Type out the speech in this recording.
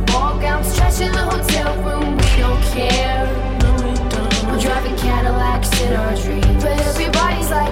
ball gowns, trash in the hotel room, we don't care. We're driving Cadillacs in our dreams, but everybody's like